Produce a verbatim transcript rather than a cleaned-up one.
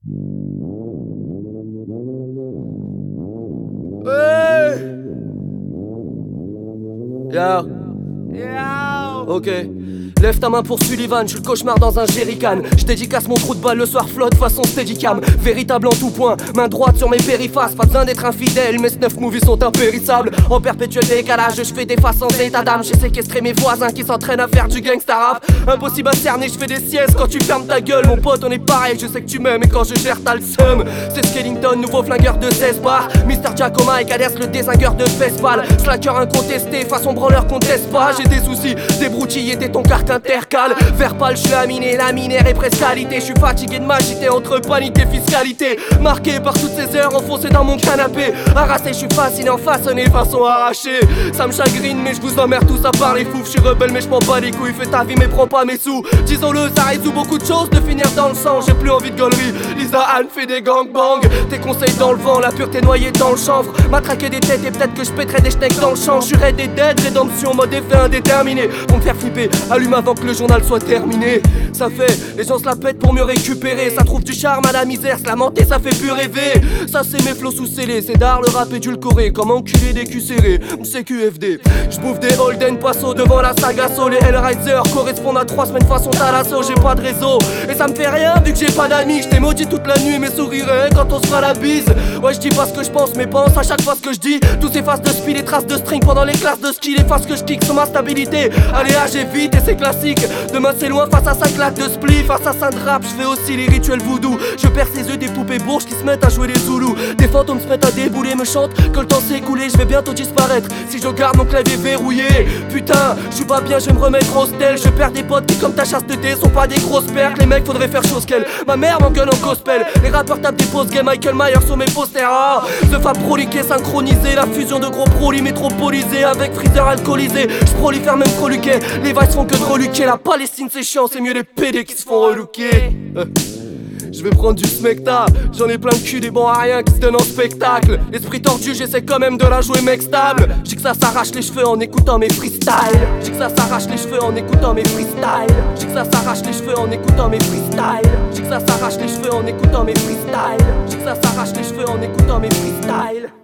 Hey! Yo. Yo. Ok. Lève ta main pour Sullivan, je suis le cauchemar dans un jerrycan. Je dédicace mon trou de balle le soir flotte façon steadicam. Véritable en tout point, main droite sur mes périphrases. Pas besoin d'être infidèle, mes snuff movies sont impérissables. En perpétuel décalage, je fais des faces en état d'âme. J'ai séquestré mes voisins qui s'entraînent à faire du gangsta rap. Impossible à cerner, je fais des siestes quand tu fermes ta gueule. Mon pote on est pareil, je sais que tu m'aimes et quand je gère t'as le seum. C'est Skellington, nouveau flingueur de seize bars. Mister Giacomo et Cadès, le désingueur de Fespal. Slacker incontesté, façon branleur conteste pas. J'ai des soucis, des broutilles et des ton carte intercale. Verbal, je suis laminé, laminaire et presque qualité. Je suis fatigué de m'agiter entre panique et fiscalité. Marqué par toutes ces heures enfoncées dans mon canapé. Harassé, je suis fasciné, façonné façon arrachée. Ça me chagrine mais je vous emmerde tous à part les fous. Je suis rebelle mais je prends pas les couilles. Fais ta vie mais prends pas mes sous. Disons-le, ça résout beaucoup de choses de finir dans le sang. J'ai plus envie de gaulerie. Lisa Anne fait des gangbangs. Tes conseils dans le vent, la pureté noyée dans le chanvre. Matraquer des têtes et peut-être que je pèterai des steaks dans le champ. Je suis raid des dead, rédemption, mode effet indéterminé. Pour me faire flipper, allume avant que le journal soit terminé. Ça fait, les gens se la pètent pour mieux récupérer. Ça trouve du charme à la misère, se lamenter ça fait plus rêver. Ça c'est mes flots sous scellés, c'est d'art le rap édulcoré. Comme enculé des culs serrés, c'est Q F D. J'bouffe des Holden Paso devant la saga Soul. Les Hellraiser correspondent à trois semaines façon Talasso. J'ai pas de réseau, et ça me fait rien vu que j'ai pas d'amis. J't'ai maudit toute la nuit mais sourirais quand on se fera la bise. Ouais j'dis pas ce que je pense mais pense à chaque fois ce que je dis. Tous ces faces de spi, les traces de string pendant les classes de ski. Les faces que je kick sur ma stabilité. Allez ah j'ai vite et c'est classique. Demain c'est loin face à sa claque de split. Face à saint rap, je fais aussi les rituels voodoo. Je perce les yeux des poupées bourges qui se mettent à jouer les zoulous. Des fantômes se mettent à débouler, me chantent que le temps s'est écoulé, je vais bientôt disparaître si je garde mon clavier verrouillé. Putain, je suis pas bien, je vais me remettre au stel. Je perds des potes qui comme ta chasse de thé sont pas des grosses pertes. Les mecs faudrait faire chose qu'elle. Ma mère m'engueule en gospel. Les rappeurs tapent des post-game, Michael Myers sur mes posters. Ah, The Fab proliqué, synchronisé. La fusion de gros prolis métropolisés avec freezer alcoolisé. Je prolifère même proluquet. Les vices font que de reluquer. La Palestine c'est chiant, c'est mieux les pédés qui se font relooker. euh. Je vais prendre du smecta, j'en ai plein de cul des bons à rien qui se donnent en spectacle. Esprit tordu, j'essaie quand même de la jouer mec stable. J'dis que ça s'arrache les cheveux en écoutant mes freestyles. J'dis que ça s'arrache les cheveux en écoutant mes freestyles. J'dis que ça s'arrache les cheveux en écoutant mes freestyles. J'dis que ça s'arrache les cheveux en écoutant mes freestyles. J'dis que ça s'arrache les cheveux en écoutant mes freestyles.